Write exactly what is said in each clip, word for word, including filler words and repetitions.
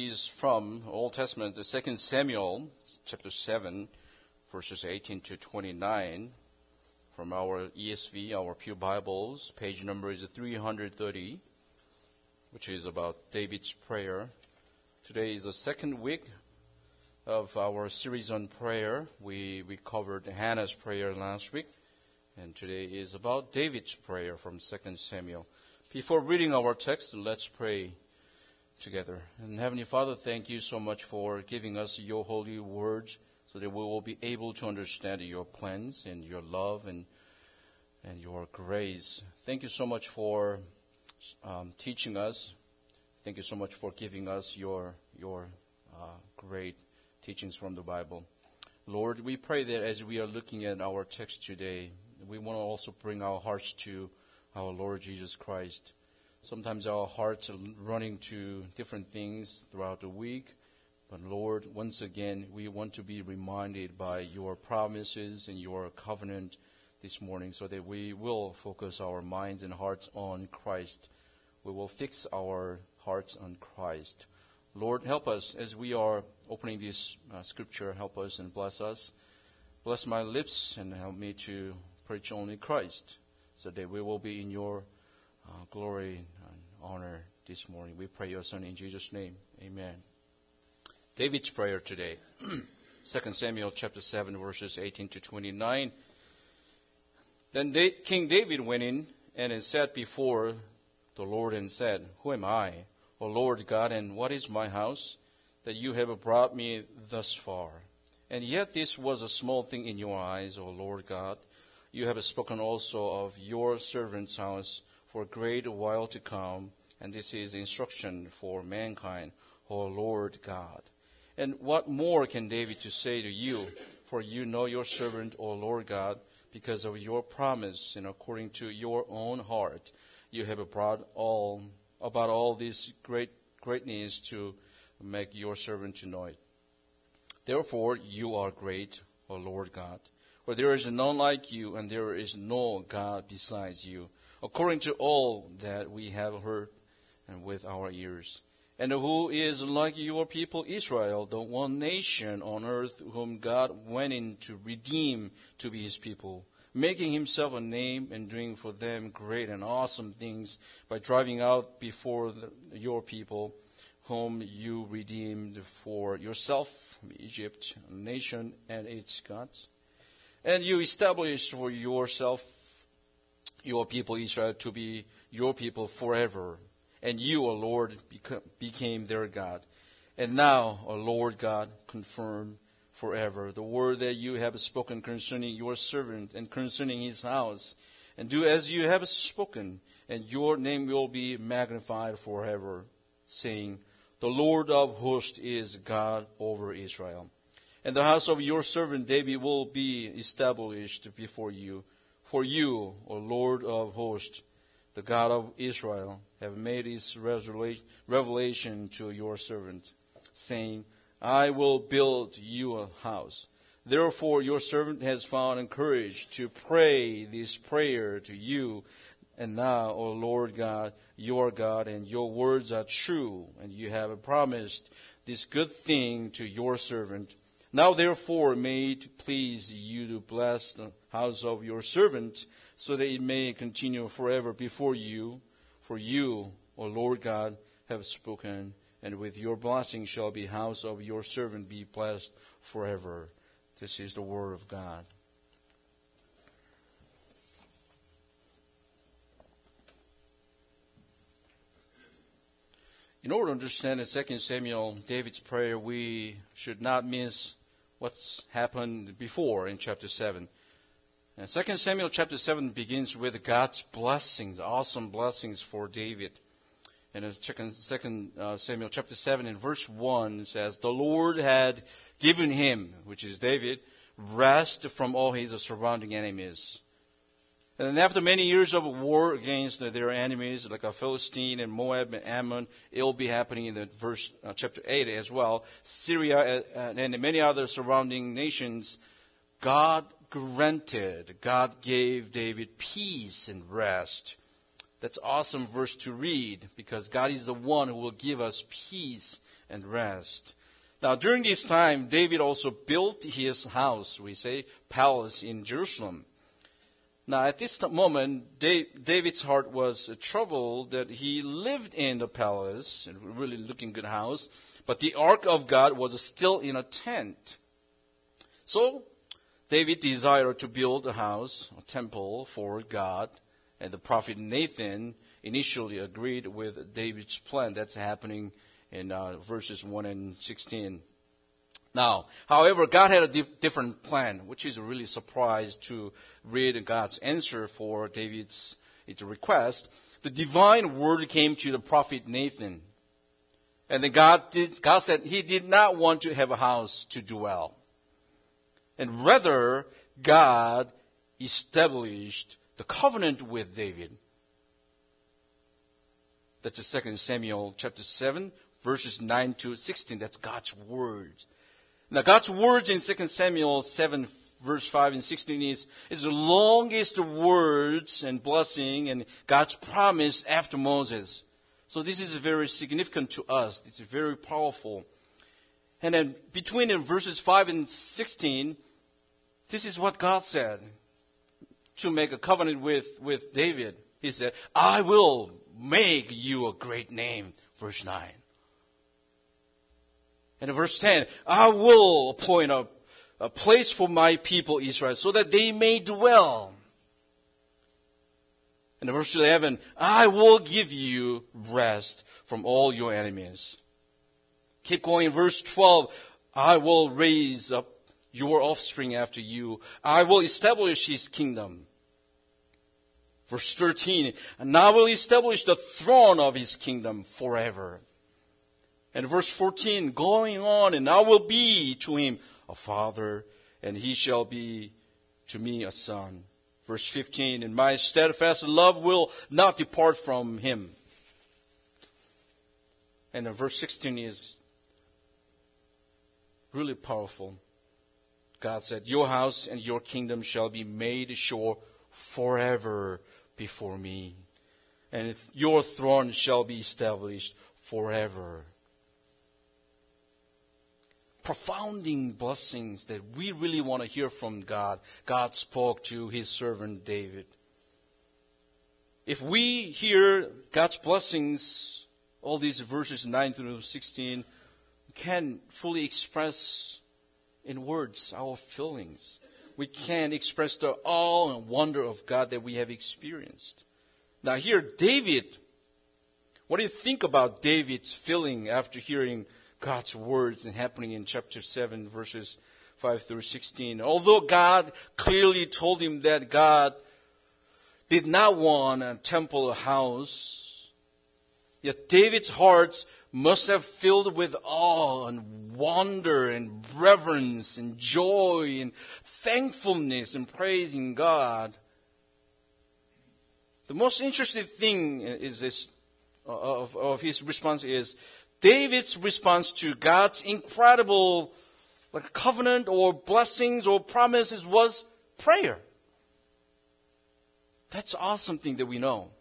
is from Old Testament, the Second Samuel, chapter seven, verses eighteen to twenty-nine. From our E S V, our Pew Bibles, page number is three hundred thirty, which is about David's prayer. Today is the second week of our series on prayer. We, we covered Hannah's prayer last week, and today is about David's prayer from Second Samuel. Before reading our text, let's pray together. And Heavenly Father, thank you so much for giving us your holy words, so that we will be able to understand your plans and your love and and your grace. Thank you so much for um, teaching us. Thank you so much for giving us your your uh, great teachings from the Bible. Lord, we pray that as we are looking at our text today, we want to also bring our hearts to our Lord Jesus Christ. Sometimes our hearts are running to different things throughout the week. But Lord, once again, we want to be reminded by your promises and your covenant this morning, so that we will focus our minds and hearts on Christ. We will fix our hearts on Christ. Lord, help us as we are opening this uh, scripture. Help us and bless us. Bless my lips and help me to preach only Christ, so that we will be in your uh, glory and honor this morning. We pray your Son in Jesus' name. Amen. David's prayer today, Second Samuel chapter seven, verses eighteen to twenty-nine. Then Da- King David went in and sat before the Lord and said, Who am I, O Lord God, and what is my house, that you have brought me thus far? And yet this was a small thing in your eyes, O Lord God. You have spoken also of your servant's house for a great while to come, and this is instruction for mankind, O Lord God. And what more can David to say to you? For you know your servant, O Lord God, because of your promise and according to your own heart, you have brought all about all this great greatness to make your servant to know it. Therefore you are great, O Lord God, for there is none like you, and there is no God besides you, according to all that we have heard and with our ears. And who is like your people Israel, the one nation on earth whom God went in to redeem to be his people, making himself a name and doing for them great and awesome things by driving out before the, your people, whom you redeemed for yourself from Egypt, a nation and its gods. And you established for yourself your people Israel to be your people forever. And you, O Lord, became their God. And now, O Lord God, confirm forever the word that you have spoken concerning your servant and concerning his house. And do as you have spoken, and your name will be magnified forever, saying, The Lord of hosts is God over Israel. And the house of your servant David will be established before you. For you, O Lord of hosts, the God of Israel, have made his revelation to your servant, saying, I will build you a house. Therefore your servant has found courage to pray this prayer to you. And now, O Lord God, your God, and your words are true, and you have promised this good thing to your servant. Now therefore may it please you to bless the house of your servant, so that it may continue forever before you. For you, O Lord God, have spoken, and with your blessing shall the house of your servant be blessed forever. This is the word of God. In order to understand in Second Samuel, David's prayer, we should not miss what's happened before in chapter seven. And Second Samuel chapter seven begins with God's blessings, awesome blessings for David. And in Second Samuel chapter seven in verse one says, The Lord had given him, which is David, rest from all his surrounding enemies. And then after many years of war against their enemies, like a Philistine and Moab and Ammon, it will be happening in the verse uh, chapter eight as well. Syria and many other surrounding nations, God granted, God gave David peace and rest. That's awesome verse to read, because God is the one who will give us peace and rest. Now, during this time, David also built his house, we say, palace in Jerusalem. Now, at this moment, David's heart was troubled that he lived in the palace, a really looking good house, but the ark of God was still in a tent. So, David desired to build a house, a temple for God, and the prophet Nathan initially agreed with David's plan. That's happening in uh, verses one and sixteen. Now, however, God had a di- different plan, which is really surprised to read God's answer for David's request. The divine word came to the prophet Nathan. And then God, did, God said he did not want to have a house to dwell. And rather, God established the covenant with David. That's Second Samuel chapter seven, verses nine to sixteen. That's God's word. Now, God's words in Second Samuel seven, verse five and sixteen is, is the longest words and blessing and God's promise after Moses. So this is very significant to us. It's very powerful. And then between in verses five and sixteen, this is what God said to make a covenant with, with David. He said, I will make you a great name. Verse nine. And in verse ten, I will appoint a, a place for my people Israel so that they may dwell. And in verse eleven, I will give you rest from all your enemies. Keep going. Verse twelve, I will raise up your offspring after you. I will establish his kingdom. Verse thirteen, and I will establish the throne of his kingdom forever. And verse fourteen, going on, and I will be to him a father, and he shall be to me a son. Verse fifteen, and my steadfast love will not depart from him. And then verse sixteen is really powerful. God said, your house and your kingdom shall be made sure forever before me, and your throne shall be established forever. Profounding blessings that we really want to hear from God. God spoke to his servant David. If we hear God's blessings, all these verses nine through sixteen, can fully express in words our feelings. We can express the awe and wonder of God that we have experienced. Now here, David, what do you think about David's feeling after hearing God's words and happening in chapter seven, verses five through sixteen? Although God clearly told him that God did not want a temple, a house, yet David's heart must have filled with awe and wonder and reverence and joy and thankfulness and praising God. The most interesting thing is this of, of his response is David's response to God's incredible like covenant or blessings or promises was prayer. That's awesome thing that we know.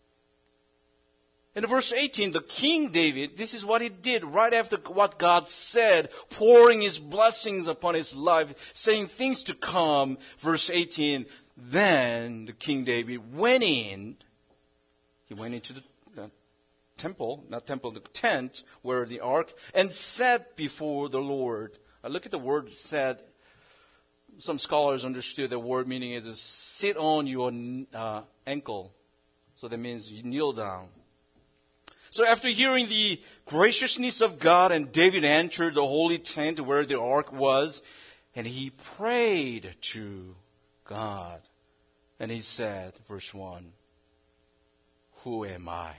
In verse eighteen, the King David, this is what he did right after what God said, pouring his blessings upon his life, saying things to come. Verse eighteen, then the King David went in, he went into the temple, not temple, the tent where the ark, and sat before the Lord. I look at the word sat. Some scholars understood the word meaning is sit on your uh, ankle. So that means you kneel down. So after hearing the graciousness of God, and David entered the holy tent where the ark was, and he prayed to God. And he said, verse one, who am I?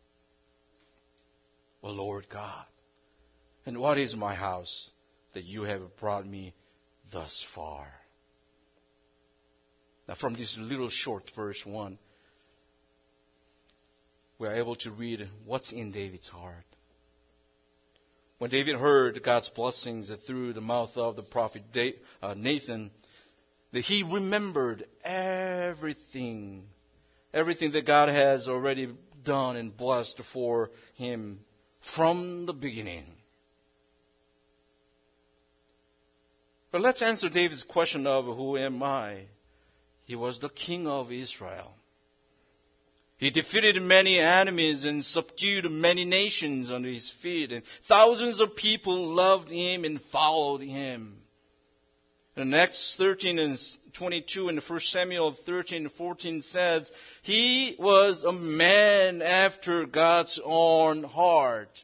O Lord God, and what is my house that you have brought me thus far? Now from this little short verse one, we are able to read what's in David's heart. When David heard God's blessings through the mouth of the prophet Nathan, that he remembered everything, everything that God has already done and blessed for him from the beginning. But let's answer David's question of who am I? He was the king of Israel. He defeated many enemies and subdued many nations under his feet. And thousands of people loved him and followed him. In Acts thirteen and twenty-two and First Samuel thirteen and fourteen says, he was a man after God's own heart.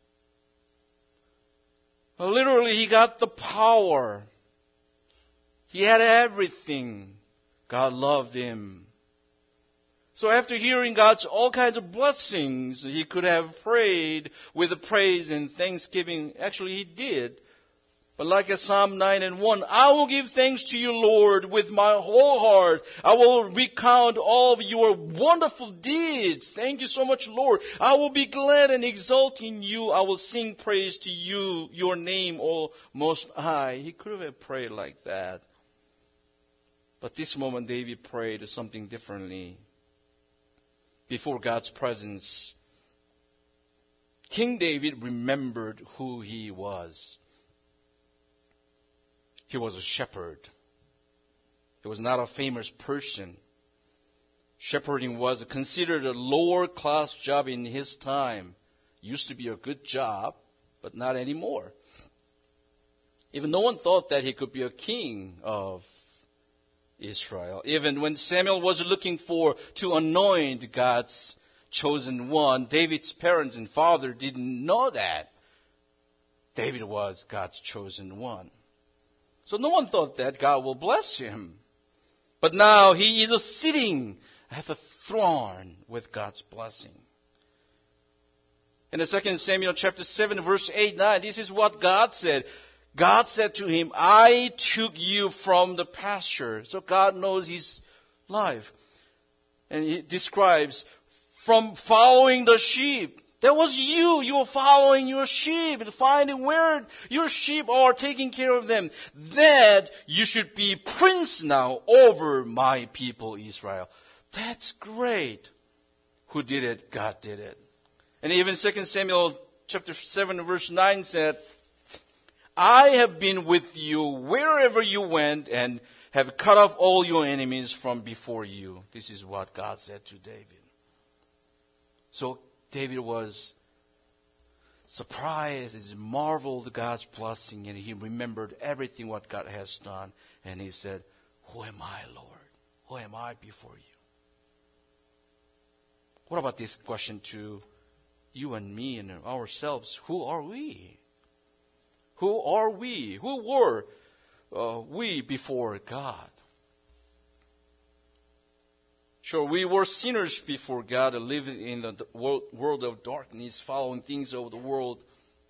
Literally, he got the power. He had everything. God loved him. So after hearing God's all kinds of blessings, he could have prayed with praise and thanksgiving. Actually, he did. But like at Psalm nine and one, I will give thanks to you, Lord, with my whole heart. I will recount all of your wonderful deeds. Thank you so much, Lord. I will be glad and exult in you. I will sing praise to you, your name, O Most High. He could have prayed like that. But this moment, David prayed something differently. Before God's presence, King David remembered who he was. He was a shepherd. He was not a famous person. Shepherding was considered a lower class job in his time. Used to be a good job, but not anymore. Even no one thought that he could be a king of Israel. Even when Samuel was looking for to anoint God's chosen one, David's parents and father didn't know that David was God's chosen one. So no one thought that God will bless him. But now he is sitting at the throne with God's blessing. In the Second Samuel chapter seven, verse eight, nine, this is what God said. God said to him, I took you from the pasture. So God knows his life. And he describes from following the sheep. That was you. You were following your sheep and finding where your sheep are, taking care of them. That you should be prince now over my people Israel. That's great. Who did it? God did it. And even Second Samuel chapter seven verse nine said, I have been with you wherever you went and have cut off all your enemies from before you. This is what God said to David. So David was surprised, he marveled at God's blessing, and he remembered everything what God has done. And he said, who am I, Lord? Who am I before you? What about this question to you and me and ourselves? Who are we? Who are we? Who were uh, we before God? Sure, we were sinners before God, living in the world of darkness, following things of the world.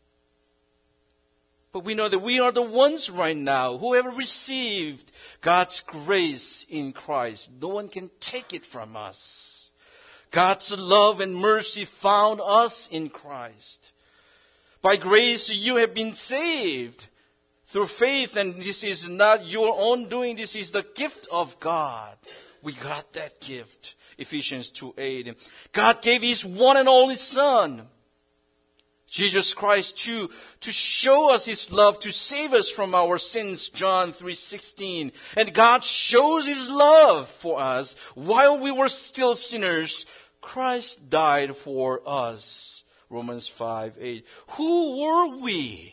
But we know that we are the ones right now who have received God's grace in Christ. No one can take it from us. God's love and mercy found us in Christ. By grace you have been saved through faith, and this is not your own doing, this is the gift of God. We got that gift. Ephesians two eight. God gave His one and only Son, Jesus Christ, to, to show us His love, to save us from our sins, John three sixteen. And God shows His love for us. While we were still sinners, Christ died for us, Romans five eight. Who were we?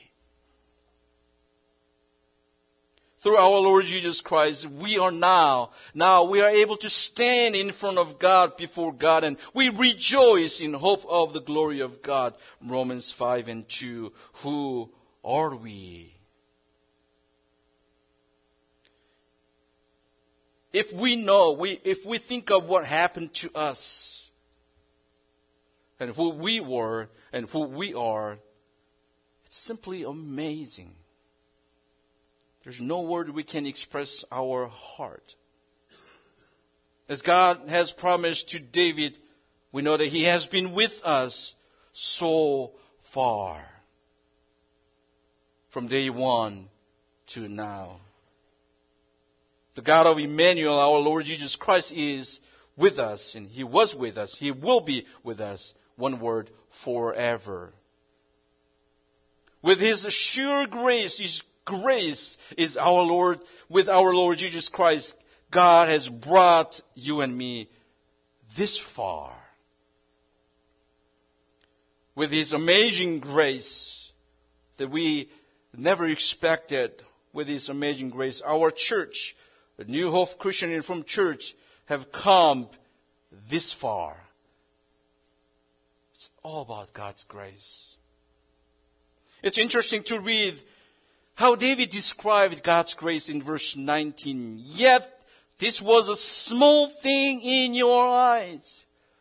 Through our Lord Jesus Christ, we are now, now we are able to stand in front of God, before God, and we rejoice in hope of the glory of God. Romans five and two. Who are we? If we know, we, if we think of what happened to us, and who we were, and who we are, it's simply amazing. There's no word we can express our heart. As God has promised to David, we know that He has been with us so far. From day one to now. The God of Emmanuel, our Lord Jesus Christ, is with us, and He was with us. He will be with us. One word, forever. With His sure grace, His grace is our Lord, with our Lord Jesus Christ, God has brought you and me this far. With His amazing grace that we never expected, with His amazing grace, our church, the New Hope Christian Reformed Church, have come this far. It's all about God's grace. It's interesting to read how David described God's grace in verse nineteen. Yet this was a small thing in your eyes.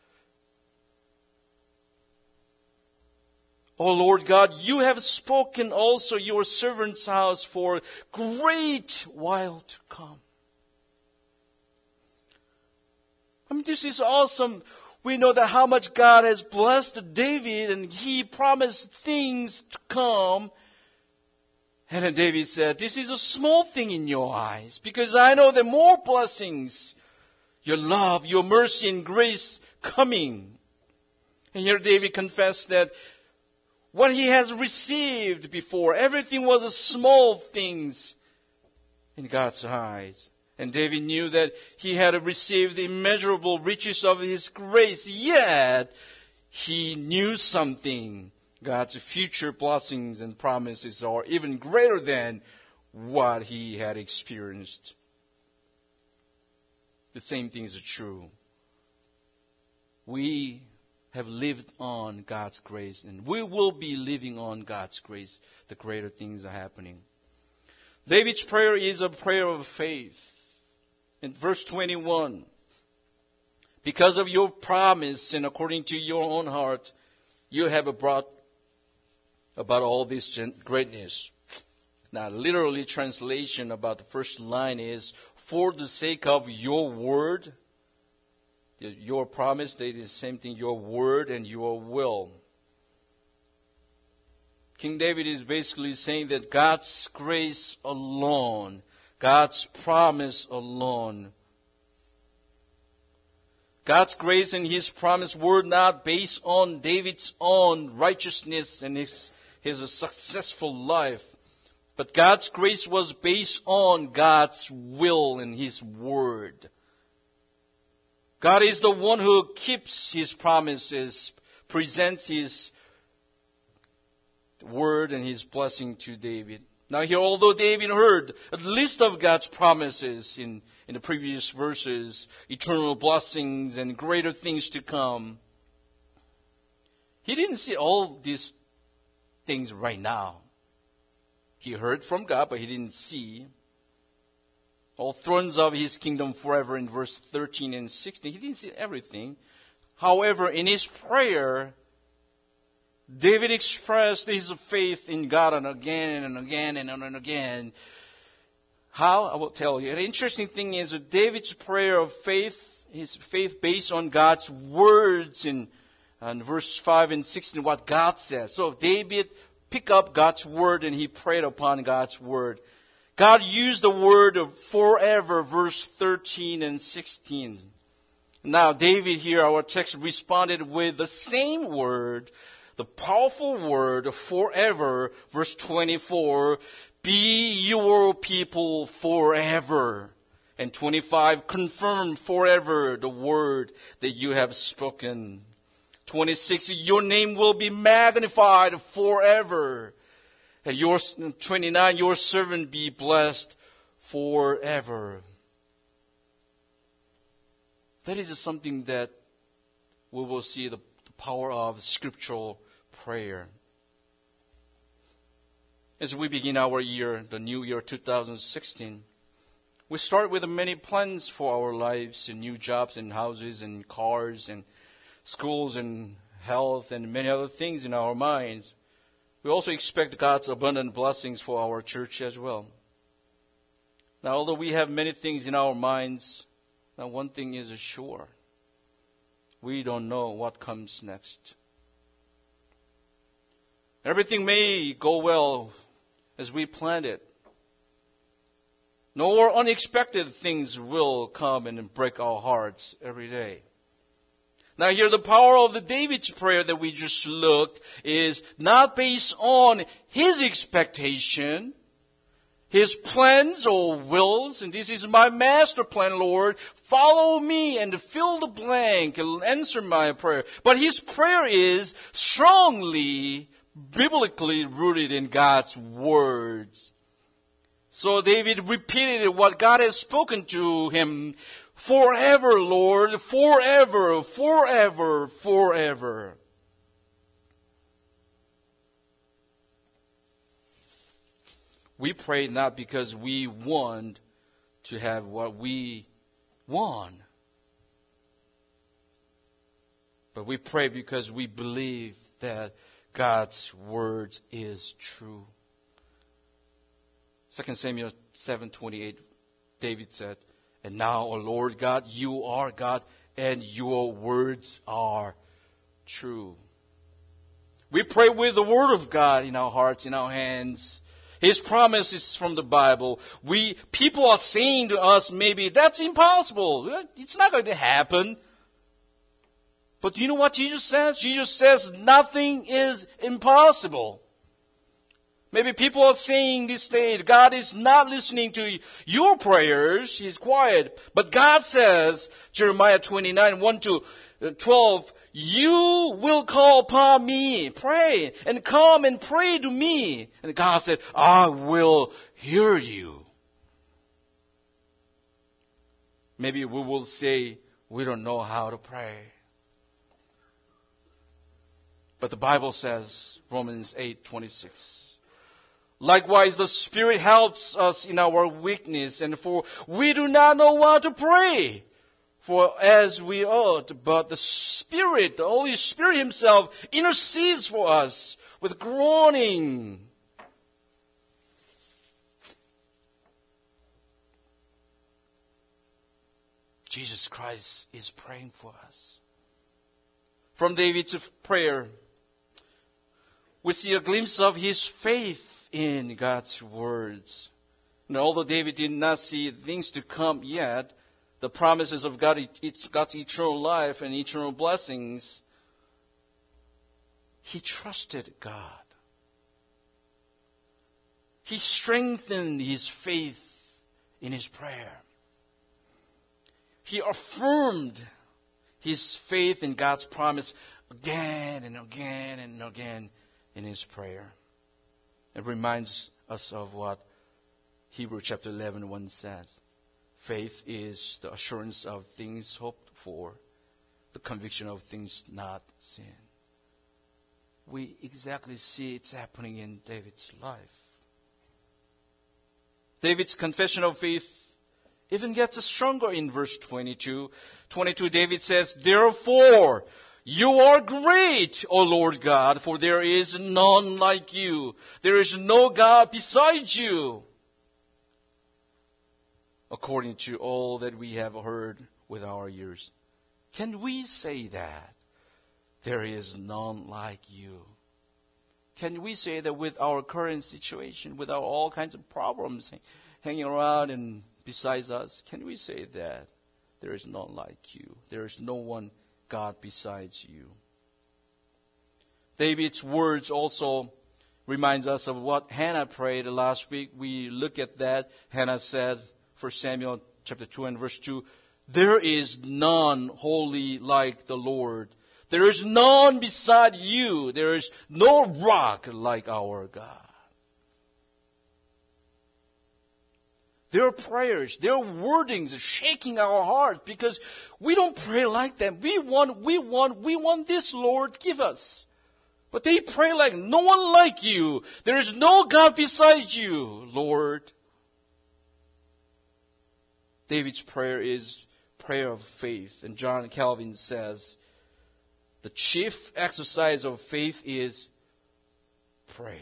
O Lord God, you have spoken also your servant's house for great while to come. I mean, this is awesome. We know that how much God has blessed David, and he promised things to come. And then David said, this is a small thing in your eyes, because I know there are more blessings, your love, your mercy and grace coming. And here David confessed that what he has received before, everything was a small things in God's eyes. And David knew that he had received the immeasurable riches of His grace, yet he knew something. God's future blessings and promises are even greater than what he had experienced. The same thing is true. We have lived on God's grace, and we will be living on God's grace. The greater things are happening. David's prayer is a prayer of faith. In verse twenty-one, because of your promise and according to your own heart, you have brought about all this greatness. Now, literally translation about the first line is, for the sake of your word, your promise, they did the same thing, your word and your will. King David is basically saying that God's grace alone, God's promise alone, God's grace and His promise were not based on David's own righteousness and his, his successful life. But God's grace was based on God's will and His word. God is the one who keeps His promises, presents His word and His blessing to David. Now here, although David heard a list of God's promises in, in the previous verses, eternal blessings and greater things to come, he didn't see all these things right now. He heard from God, but he didn't see. All thrones of His kingdom forever in verse thirteen and sixteen. He didn't see everything. However, in his prayer, David expressed his faith in God and again and again and, and again. How? I will tell you. The interesting thing is that David's prayer of faith, his faith based on God's words in, in verse five and sixteen, what God said. So David picked up God's word and he prayed upon God's word. God used the word of forever, verse thirteen and sixteen. Now, David here, our text, responded with the same word, the powerful word forever, verse twenty-four, be your people forever. And twenty-five, confirm forever the word that you have spoken. twenty-six, your name will be magnified forever. And your, twenty-nine, your servant be blessed forever. That is something that we will see the, the power of scriptural prayer. As we begin our year, the new year two thousand sixteen, we start with many plans for our lives, and new jobs and houses and cars and schools and health and many other things in our minds. We also expect God's abundant blessings for our church as well. Now, although we have many things in our minds, now one thing is sure. We don't know what comes next. Everything may go well as we planned it. No unexpected things will come and break our hearts every day. Now here, the power of the David's prayer that we just looked is not based on his expectation, His plans or wills, and this is my master plan, Lord. Follow me and fill the blank and answer my prayer. But his prayer is strongly, biblically rooted in God's words. So David repeated what God has spoken to him. Forever, Lord, forever, forever, forever. We pray not because we want to have what we want, but we pray because we believe that God's word is true. Second Samuel seven twenty-eight, David said, "And now, O Lord God, you are God, and your words are true." We pray with the word of God in our hearts, in our hands. His promise is from the Bible. We, people are saying to us, maybe, that's impossible. It's not going to happen. But do you know what Jesus says? Jesus says nothing is impossible. Maybe people are saying this day, God is not listening to your prayers. He's quiet. But God says, Jeremiah twenty-nine, one to twelve, you will call upon me, pray, and come and pray to me. And God said, I will hear you. Maybe we will say, we don't know how to pray. But the Bible says, Romans eight twenty-six, likewise the Spirit helps us in our weakness, and for we do not know what to pray for as we ought, but the Spirit, the Holy Spirit Himself intercedes for us with groaning. Jesus Christ is praying for us. From David's prayer, we see a glimpse of his faith in God's words. And although David did not see things to come yet, the promises of God, it's God's eternal life and eternal blessings, he trusted God. He strengthened his faith in his prayer. He affirmed his faith in God's promise again and again and again in his prayer. It reminds us of what Hebrews chapter eleven, one says. Faith is the assurance of things hoped for, the conviction of things not seen. We exactly see it's happening in David's life. David's confession of faith even gets stronger in verse twenty-two. twenty-two, David says, therefore, you are great, O Lord God, for there is none like you. There is no God besides you. According to all that we have heard with our ears. Can we say that? There is none like you. Can we say that with our current situation, with our all kinds of problems hanging around and besides us, can we say that there is none like you? There is no one God besides you. David's words also reminds us of what Hannah prayed last week. We look at that. Hannah said, First Samuel chapter two and verse two, there is none holy like the Lord. There is none beside you. There is no rock like our God. Their prayers, their wordings are shaking our heart because we don't pray like them. We want, we want, we want this, Lord, give us. But they pray like no one like you. There is no God besides you, Lord. David's prayer is prayer of faith. And John Calvin says, the chief exercise of faith is prayer.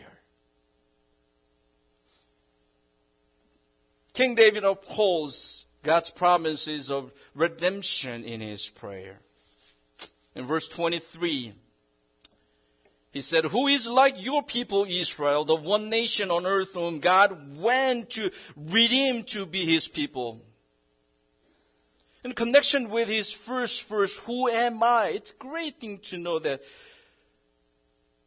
King David upholds God's promises of redemption in his prayer. In verse twenty-three, he said, who is like your people Israel, the one nation on earth whom God went to redeem to be his people? In connection with his first verse, who am I? It's a great thing to know that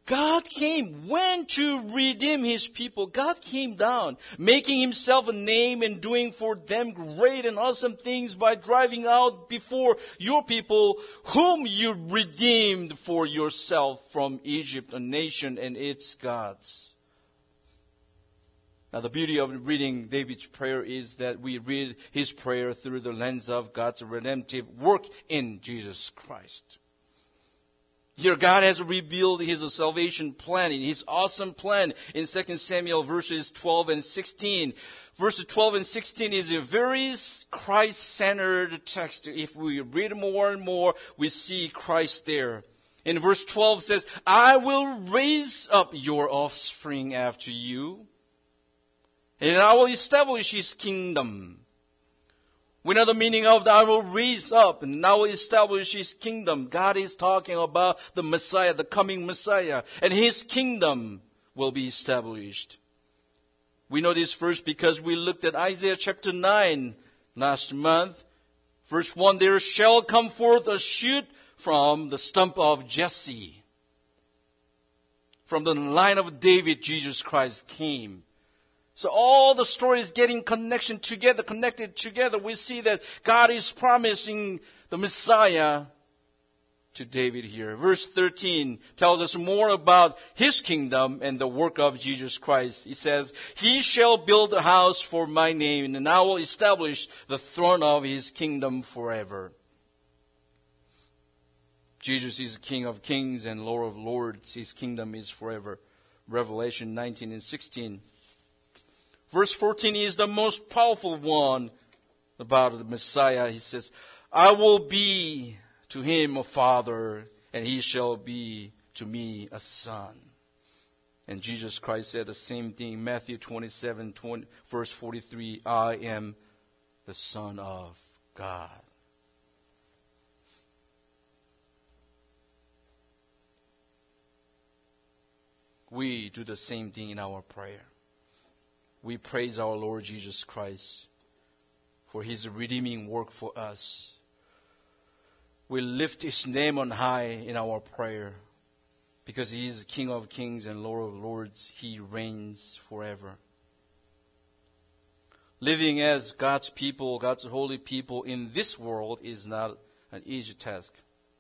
God came when to redeem His people. God came down, making Himself a name and doing for them great and awesome things by driving out before your people, whom you redeemed for yourself from Egypt, a nation and its gods. Now the beauty of reading David's prayer is that we read his prayer through the lens of God's redemptive work in Jesus Christ. Here God has revealed His salvation plan, His awesome plan in Second Samuel verses twelve and sixteen. Verses twelve and sixteen is a very Christ-centered text. If we read more and more, we see Christ there. In verse twelve says, I will raise up your offspring after you, and I will establish His kingdom. We know the meaning of the I will raise up and I will establish His kingdom. God is talking about the Messiah, the coming Messiah, and His kingdom will be established. We know this first because we looked at Isaiah chapter nine last month. Verse one, there shall come forth a shoot from the stump of Jesse. From the line of David, Jesus Christ came. So all the stories getting connection together, connected together, we see that God is promising the Messiah to David here. Verse thirteen tells us more about His kingdom and the work of Jesus Christ. He says, He shall build a house for my name, and I will establish the throne of His kingdom forever. Jesus is King of kings and Lord of lords. His kingdom is forever. Revelation nineteen and sixteen. Verse fourteen is the most powerful one about the Messiah. He says, I will be to him a father, and he shall be to me a son. And Jesus Christ said the same thing. Matthew twenty-seven, twenty, verse forty-three, I am the Son of God. We do the same thing in our prayer. We praise our Lord Jesus Christ for His redeeming work for us. We lift His name on high in our prayer because He is King of kings and Lord of lords. He reigns forever. Living as God's people, God's holy people in this world is not an easy task.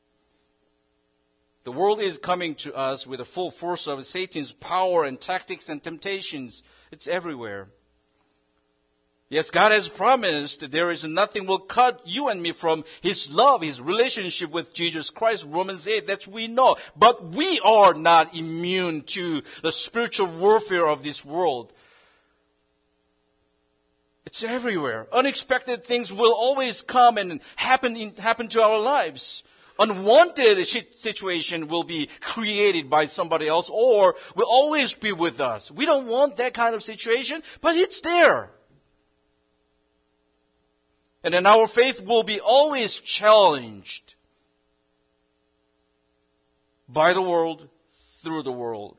The world is coming to us with the full force of Satan's power and tactics and temptations. It's everywhere. Yes, God has promised that there is nothing will cut you and me from His love, His relationship with Jesus Christ. Romans eight, that's we know. But we are not immune to the spiritual warfare of this world. It's everywhere. Unexpected things will always come and happen in, happen to our lives. Unwanted situation will be created by somebody else or will always be with us. We don't want that kind of situation, but it's there. And then our faith will be always challenged by the world, through the world.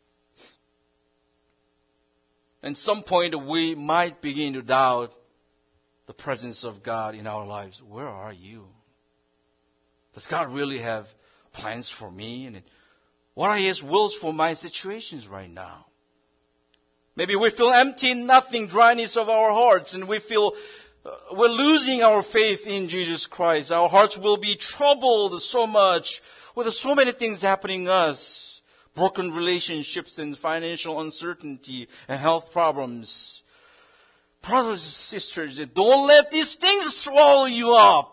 At some point we might begin to doubt the presence of God in our lives. Where are you? Does God really have plans for me? And what are His wills for my situations right now? Maybe we feel empty, nothing, dryness of our hearts, and we feel uh, we're losing our faith in Jesus Christ. Our hearts will be troubled so much with so many things happening to us. Broken relationships and financial uncertainty and health problems. Brothers and sisters, don't let these things swallow you up.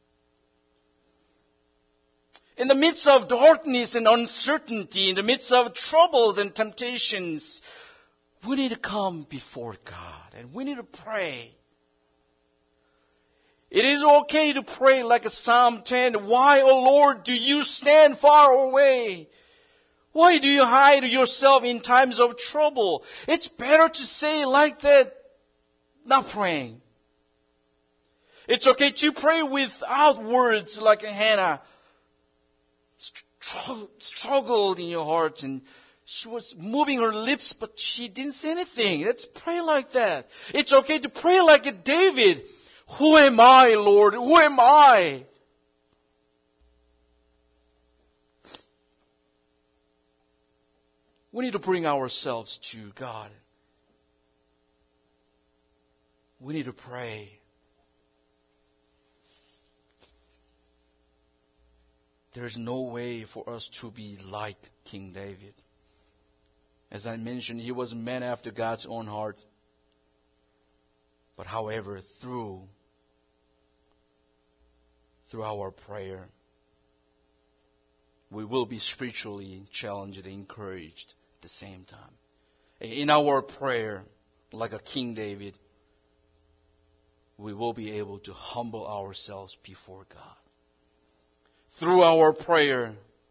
In the midst of darkness and uncertainty, in the midst of troubles and temptations, we need to come before God and we need to pray. It is okay to pray like a Psalm ten. Why, O Lord, do you stand far away? Why do you hide yourself in times of trouble? It's better to say like that, not praying. It's okay to pray without words like Hannah. Struggled in your heart and she was moving her lips but she didn't say anything. Let's pray like that. It's okay to pray like a David. Who am I, Lord? Who am I? We need to bring ourselves to God. We need to pray. There's no way for us to be like King David. As I mentioned, he was a man after God's own heart. But however, through, through our prayer, we will be spiritually challenged and encouraged at the same time. In our prayer, like a King David, we will be able to humble ourselves before God. Through our prayer,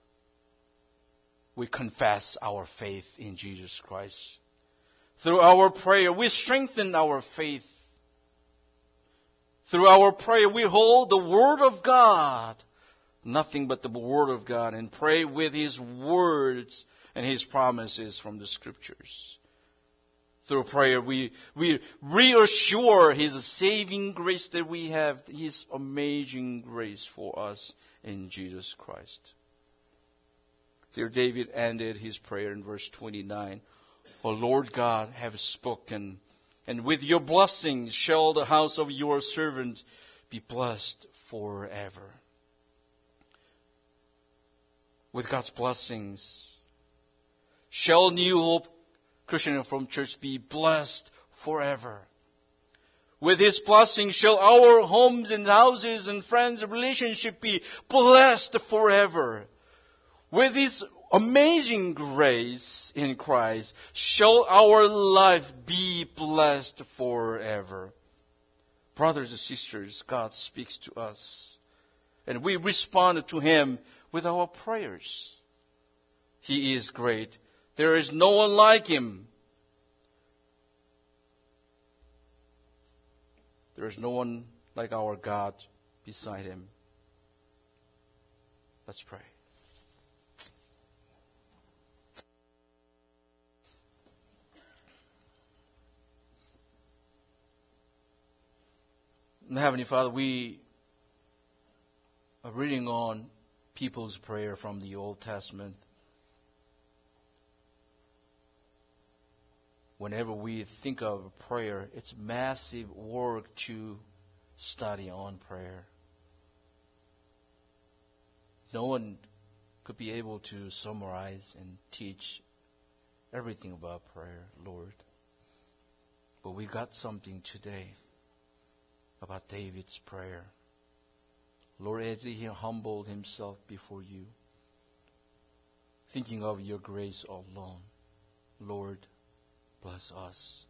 we confess our faith in Jesus Christ. Through our prayer, we strengthen our faith. Through our prayer, we hold the Word of God, nothing but the Word of God, and pray with His words and His promises from the Scriptures. Through prayer, we, we reassure His saving grace that we have, His amazing grace for us in Jesus Christ. Here David ended his prayer in verse twenty-nine. O Lord God, have spoken, and with your blessings shall the house of your servant be blessed forever. With God's blessings, shall New Hope Christian Reformed Church be blessed forever. With His blessings shall our homes and houses and friends and relationship be blessed forever. With His amazing grace in Christ shall our life be blessed forever. Brothers and sisters, God speaks to us, and we respond to Him with our prayers. He is great. There is no one like Him. There is no one like our God beside Him. Let's pray. Heavenly Father, we are reading on people's prayer from the Old Testament. Whenever we think of prayer, it's massive work to study on prayer. No one could be able to summarize and teach everything about prayer, Lord. But we got something today about David's prayer. Lord, as he humbled himself before you, thinking of your grace alone, Lord, bless us.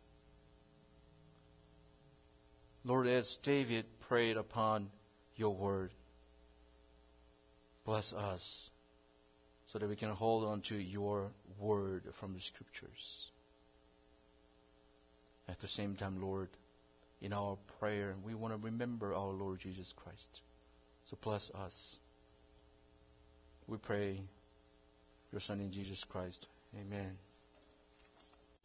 Lord, as David prayed upon your word, bless us so that we can hold on to your word from the Scriptures. At the same time, Lord, in our prayer, we want to remember our Lord Jesus Christ. So bless us. We pray your Son in Jesus Christ. Amen.